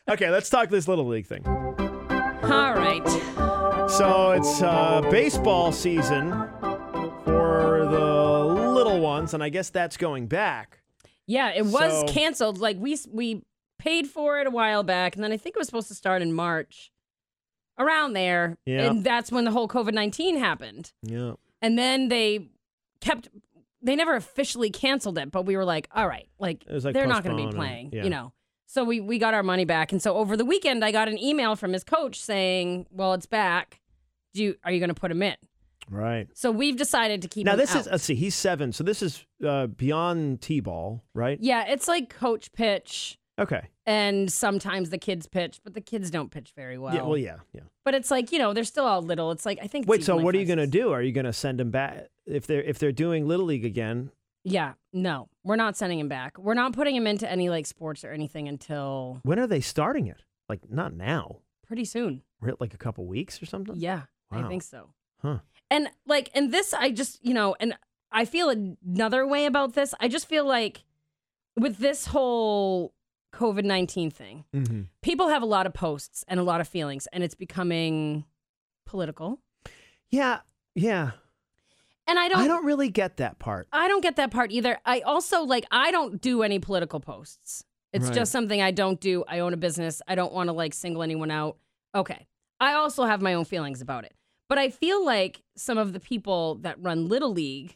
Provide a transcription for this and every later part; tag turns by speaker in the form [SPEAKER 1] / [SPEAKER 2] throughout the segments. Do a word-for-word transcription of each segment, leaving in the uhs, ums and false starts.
[SPEAKER 1] Okay, let's talk this Little League thing.
[SPEAKER 2] All right.
[SPEAKER 1] So it's uh, baseball season for the little ones, and I guess that's going back.
[SPEAKER 2] Yeah, it was
[SPEAKER 1] So-
[SPEAKER 2] canceled. Like we we paid for it a while back, and then I think it was supposed to start in March, around there.
[SPEAKER 1] Yeah.
[SPEAKER 2] And that's when the whole COVID nineteen happened.
[SPEAKER 1] Yeah.
[SPEAKER 2] And then they kept. They never officially canceled it, but we were like, all right, like,
[SPEAKER 1] It was like
[SPEAKER 2] they're not going to be
[SPEAKER 1] postponed
[SPEAKER 2] playing,
[SPEAKER 1] and- yeah.
[SPEAKER 2] you know. So we, we got our money back. And so over the weekend, I got an email from his coach saying, well, it's back. Do you, are you going to put him in?
[SPEAKER 1] Right.
[SPEAKER 2] So we've decided to keep
[SPEAKER 1] Now
[SPEAKER 2] him
[SPEAKER 1] this
[SPEAKER 2] out.
[SPEAKER 1] is, let's see, he's seven, so this is uh, beyond T-ball, right?
[SPEAKER 2] Yeah, it's like coach pitch,
[SPEAKER 1] Okay.
[SPEAKER 2] and sometimes the kids pitch, but the kids don't pitch very well.
[SPEAKER 1] Yeah, well, yeah, yeah.
[SPEAKER 2] But it's like, you know, they're still all little. It's like, I think. it's
[SPEAKER 1] Wait, so
[SPEAKER 2] even
[SPEAKER 1] what are
[SPEAKER 2] like
[SPEAKER 1] you
[SPEAKER 2] five,
[SPEAKER 1] going to
[SPEAKER 2] six.
[SPEAKER 1] do? Are you going to send him back? If they're, if they're doing Little League again,
[SPEAKER 2] Yeah, no, we're not sending him back. We're not putting him into any like sports or anything until
[SPEAKER 1] when are they starting it? Like, not now.
[SPEAKER 2] pretty soon.
[SPEAKER 1] Right, like a couple weeks or something?
[SPEAKER 2] Yeah,
[SPEAKER 1] Wow.
[SPEAKER 2] I think so.
[SPEAKER 1] Huh.
[SPEAKER 2] And like, and this, I just, you know, and I feel another way about this. I just feel like with this whole COVID nineteen thing,
[SPEAKER 1] Mm-hmm.
[SPEAKER 2] people have a lot of posts and a lot of feelings, and it's becoming political.
[SPEAKER 1] Yeah, yeah.
[SPEAKER 2] And I don't,
[SPEAKER 1] I don't really get that part.
[SPEAKER 2] I don't get that part either. I also like, I don't do any political posts. It's
[SPEAKER 1] Right.
[SPEAKER 2] just something I don't do. I own a business. I don't want to like single anyone out. Okay. I also have my own feelings about it. But I feel like some of the people that run Little League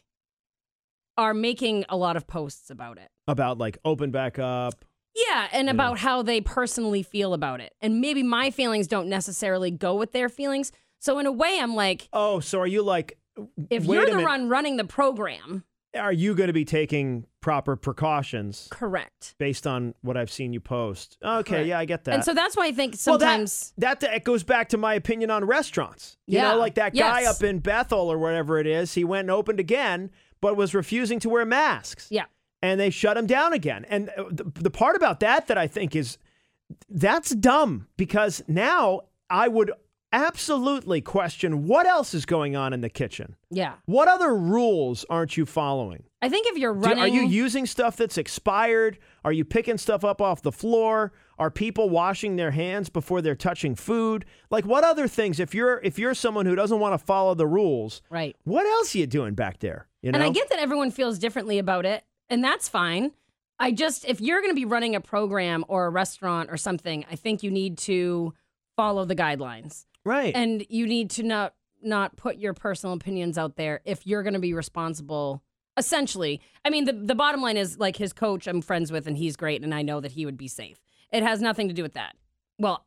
[SPEAKER 2] are making a lot of posts about it.
[SPEAKER 1] About like open back up.
[SPEAKER 2] Yeah, and
[SPEAKER 1] Yeah.
[SPEAKER 2] about how they personally feel about it. And maybe my feelings don't necessarily go with their feelings. So in a way, I'm like,
[SPEAKER 1] Oh, so are you like,
[SPEAKER 2] if
[SPEAKER 1] wait
[SPEAKER 2] you're
[SPEAKER 1] a
[SPEAKER 2] the
[SPEAKER 1] minute,
[SPEAKER 2] one running the program,
[SPEAKER 1] are you going to be taking proper precautions
[SPEAKER 2] correct.
[SPEAKER 1] based on what I've seen you post? Okay,
[SPEAKER 2] Correct.
[SPEAKER 1] yeah, I get that.
[SPEAKER 2] And so that's why I think
[SPEAKER 1] Well, that-
[SPEAKER 2] sometimes.
[SPEAKER 1] that, that goes back to my opinion on restaurants. You
[SPEAKER 2] Yeah.
[SPEAKER 1] know, like that guy
[SPEAKER 2] Yes.
[SPEAKER 1] up in Bethel or whatever it is, he went and opened again, but was refusing to wear masks.
[SPEAKER 2] Yeah.
[SPEAKER 1] And they shut him down again. And the, the part about that that I think is, that's dumb, because now I would absolutely question what else is going on in the kitchen.
[SPEAKER 2] Yeah.
[SPEAKER 1] What other rules aren't you following?
[SPEAKER 2] I think if you're
[SPEAKER 1] Do-
[SPEAKER 2] running.
[SPEAKER 1] are you using stuff that's expired? Are you picking stuff up off the floor? Are people washing their hands before they're touching food? Like, what other things? If you're if you're someone who doesn't want to follow the rules,
[SPEAKER 2] Right.
[SPEAKER 1] what else are you doing back there? You know,
[SPEAKER 2] And I get that everyone feels differently about it, and that's fine. I just, if you're going to be running a program or a restaurant or something, I think you need to follow the guidelines.
[SPEAKER 1] right?
[SPEAKER 2] And you need to not not put your personal opinions out there if you're going to be responsible. Essentially, I mean, the the bottom line is, like, his coach I'm friends with, and he's great, and I know that he would be safe. It has nothing to do with that. Well,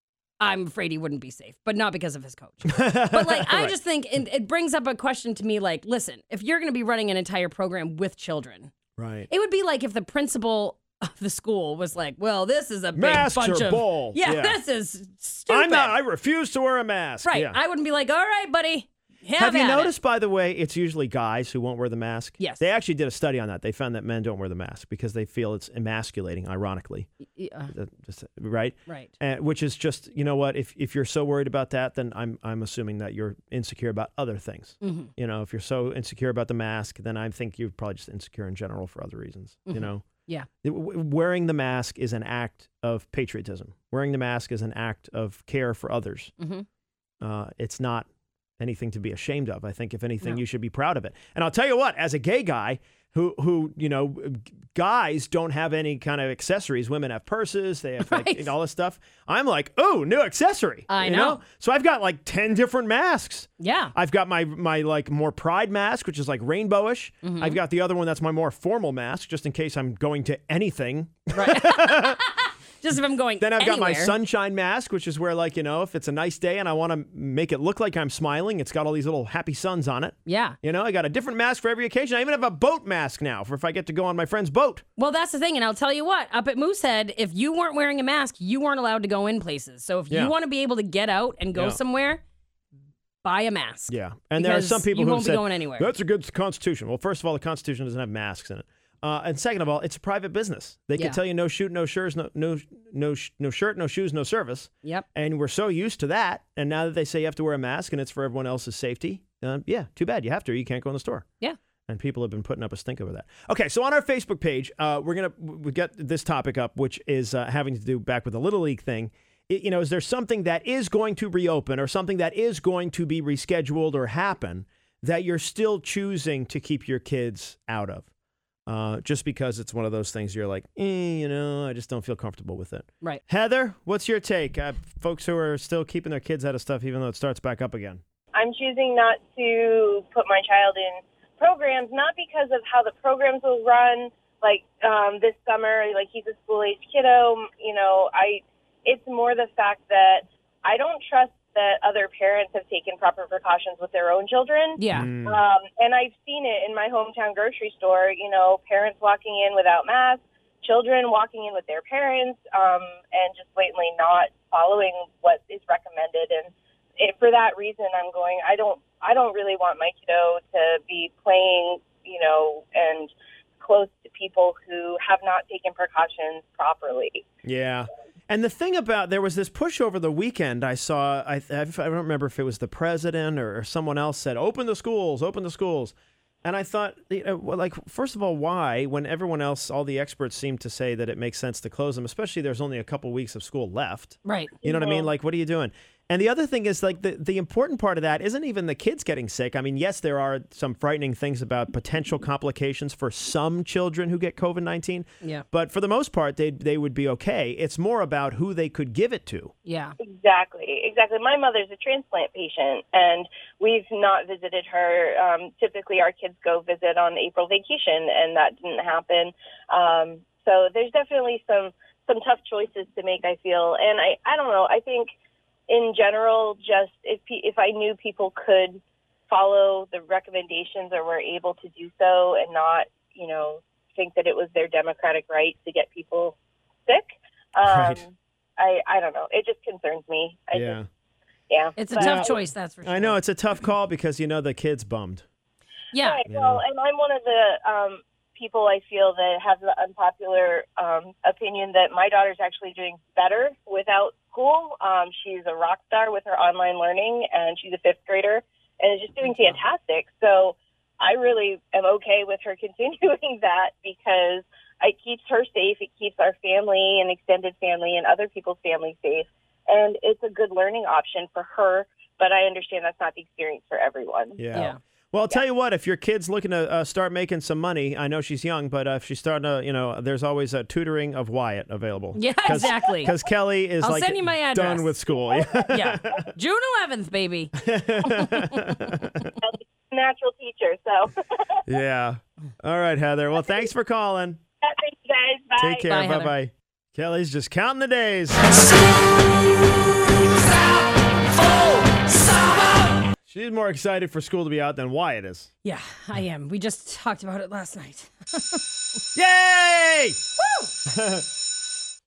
[SPEAKER 2] I'm afraid he wouldn't be safe, but not because of his coach. But like, I
[SPEAKER 1] Right.
[SPEAKER 2] just think it, it brings up a question to me. Like, listen, if you're going to be running an entire program with children,
[SPEAKER 1] right.
[SPEAKER 2] it would be like if the principal of the school was like, "Well, this is a big
[SPEAKER 1] Masks
[SPEAKER 2] bunch
[SPEAKER 1] are
[SPEAKER 2] of
[SPEAKER 1] bull."
[SPEAKER 2] Yeah,
[SPEAKER 1] Yeah.
[SPEAKER 2] this is stupid."
[SPEAKER 1] I'm not. I refuse to wear a mask.
[SPEAKER 2] right.
[SPEAKER 1] Yeah.
[SPEAKER 2] I wouldn't be like, "All right, buddy, have,
[SPEAKER 1] Have you
[SPEAKER 2] at it."
[SPEAKER 1] noticed, by the way, it's usually guys who won't wear the mask?
[SPEAKER 2] Yes.
[SPEAKER 1] They actually did a study on that. They found that men don't wear the mask because they feel it's emasculating, ironically.
[SPEAKER 2] Yeah,
[SPEAKER 1] Uh, Just, right?
[SPEAKER 2] right.
[SPEAKER 1] And, which is just, you know what, if if you're so worried about that, then I'm I'm assuming that you're insecure about other things.
[SPEAKER 2] Mm-hmm.
[SPEAKER 1] You know, if you're so insecure about the mask, then I think you're probably just insecure in general for other reasons. You
[SPEAKER 2] Mhm.
[SPEAKER 1] know?
[SPEAKER 2] Yeah.
[SPEAKER 1] It- w- Wearing the mask is an act of patriotism. Wearing the mask is an act of care for others.
[SPEAKER 2] Mm-hmm.
[SPEAKER 1] Uh, it's not anything to be ashamed of. I think, if anything,
[SPEAKER 2] No.
[SPEAKER 1] you should be proud of it. And I'll tell you what, as a gay guy who, who you know, guys don't have any kind of accessories. Women have purses. They have like,
[SPEAKER 2] Right.
[SPEAKER 1] all this stuff. I'm like, oh, new accessory.
[SPEAKER 2] I
[SPEAKER 1] you
[SPEAKER 2] know.
[SPEAKER 1] So I've got like ten different masks.
[SPEAKER 2] Yeah.
[SPEAKER 1] I've got my my like more pride mask, which is like rainbowish.
[SPEAKER 2] Mm-hmm.
[SPEAKER 1] I've got the other one that's my more formal mask, just in case I'm going to anything.
[SPEAKER 2] Right. Just if I'm going
[SPEAKER 1] Then I've got my
[SPEAKER 2] anywhere.
[SPEAKER 1] sunshine mask, which is where, like, you know, if it's a nice day and I want to make it look like I'm smiling, it's got all these little happy suns on it.
[SPEAKER 2] Yeah.
[SPEAKER 1] You know, I got a different mask for every occasion. I even have a boat mask now for if I get to go on my friend's boat.
[SPEAKER 2] Well, that's the thing. And I'll tell you what, up at Moosehead, if you weren't wearing a mask, you weren't allowed to go in places. So if
[SPEAKER 1] Yeah.
[SPEAKER 2] you want to be able to get out and go
[SPEAKER 1] Yeah.
[SPEAKER 2] somewhere, buy a mask.
[SPEAKER 1] Yeah. And there are
[SPEAKER 2] Because
[SPEAKER 1] some people
[SPEAKER 2] you
[SPEAKER 1] who
[SPEAKER 2] won't
[SPEAKER 1] have
[SPEAKER 2] be
[SPEAKER 1] said,
[SPEAKER 2] going anywhere.
[SPEAKER 1] that's a good Constitution. Well, first of all, the Constitution doesn't have masks in it. Uh, and second of all, it's a private business. They
[SPEAKER 2] Yeah.
[SPEAKER 1] can tell you no shoot, no shirts, no no no sh- no shirt, no shoes, no service.
[SPEAKER 2] Yep.
[SPEAKER 1] And we're so used to that. And now that they say you have to wear a mask and it's for everyone else's safety, uh, yeah, too bad. You have to. Or you can't go in the store.
[SPEAKER 2] Yeah.
[SPEAKER 1] And people have been putting up a stink over that. Okay, so on our Facebook page, uh, we're gonna we got this topic up, which is uh, having to do back with the Little League thing. It, you know, is there something that is going to reopen or something that is going to be rescheduled or happen that you're still choosing to keep your kids out of? Uh, just because it's one of those things you're like, eh, you know, I just don't feel comfortable with it.
[SPEAKER 2] Right.
[SPEAKER 1] Heather, what's your take? Uh, folks who are still keeping their kids out of stuff, even though it starts back up again.
[SPEAKER 3] I'm choosing not to put my child in programs, not because of how the programs will run, like um, this summer, like he's a school-age kiddo, you know, I. It's more the fact that I don't trust that other parents have taken proper precautions with their own children.
[SPEAKER 2] Yeah.
[SPEAKER 1] Mm.
[SPEAKER 3] Um, and I've seen it in my hometown grocery store, you know, parents walking in without masks, children walking in with their parents, um, and just blatantly not following what is recommended. And it, for that reason, I'm going, I don't, I don't really want my kiddo to be playing, you know, and close to people who have not taken precautions properly.
[SPEAKER 1] Yeah. And the thing about, there was this push over the weekend I saw, I, I don't remember if it was the president or, or someone else said, open the schools, open the schools. And I thought, you know, well, like, first of all, why, when everyone else, all the experts seem to say that it makes sense to close them, especially there's only a couple weeks of school left.
[SPEAKER 2] Right.
[SPEAKER 1] You know what I mean? Like, what are you doing? And the other thing is, like, the, the important part of that isn't even the kids getting sick. I mean, yes, there are some frightening things about potential complications for some children who get COVID nineteen.
[SPEAKER 2] Yeah.
[SPEAKER 1] But for the most part, they they would be okay. It's more about who they could give it to.
[SPEAKER 2] Yeah.
[SPEAKER 3] Exactly. Exactly. My mother's a transplant patient, and we've not visited her. Um, typically, our kids go visit on April vacation, and that didn't happen. Um, so there's definitely some, some tough choices to make, I feel. And I, I don't know. I think in general, just if if I knew people could follow the recommendations or were able to do so and not, you know, think that it was their democratic right to get people sick, um,
[SPEAKER 1] Right.
[SPEAKER 3] I, I don't know. It just concerns me. I
[SPEAKER 1] Yeah.
[SPEAKER 3] Just, yeah.
[SPEAKER 2] It's a
[SPEAKER 3] But-
[SPEAKER 2] tough choice, that's for sure.
[SPEAKER 1] I know it's a tough call because, you know, the kid's bummed.
[SPEAKER 2] Yeah.
[SPEAKER 3] Right.
[SPEAKER 1] You
[SPEAKER 3] Well,
[SPEAKER 1] know.
[SPEAKER 3] and I'm one of the um, people I feel that have the unpopular um, opinion that my daughter's actually doing better without school. Um, she's a rock star with her online learning, and she's a fifth grader, and is just doing fantastic. So I really am okay with her continuing that because it keeps her safe. It keeps our family and extended family and other people's family safe. And it's a good learning option for her, but I understand that's not the experience for everyone.
[SPEAKER 1] Yeah.
[SPEAKER 2] Yeah.
[SPEAKER 1] Well, I'll tell you what, if your kid's looking to uh, start making some money, I know she's young, but uh, if she's starting to, you know, there's always a tutoring of Wyatt available.
[SPEAKER 2] Yeah, exactly.
[SPEAKER 1] Because Kelly is
[SPEAKER 2] I'll
[SPEAKER 1] like
[SPEAKER 2] send you my address.
[SPEAKER 1] done with school.
[SPEAKER 2] Yeah. June eleventh, baby.
[SPEAKER 3] Natural teacher, so.
[SPEAKER 1] Yeah. All right, Heather. Well, thanks for calling.
[SPEAKER 3] Thank you guys. Bye.
[SPEAKER 1] Take care.
[SPEAKER 2] Bye, Heather.
[SPEAKER 1] Bye-bye. Kelly's just counting the days. She's more excited for school to be out than Wyatt is.
[SPEAKER 2] Yeah, I am. We just talked about it last night.
[SPEAKER 1] Yay! Woo!